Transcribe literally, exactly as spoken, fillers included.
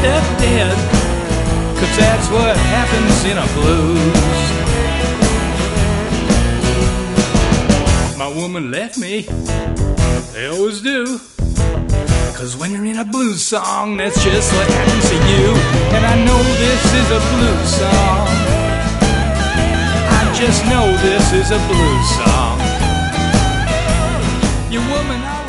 end up dead, 'cause that's what happens in a blues. My woman left me, they always do, 'cause when you're in a blues song, that's just what happens to you. And I know this is a blues song, I just know this is a blues song. Your woman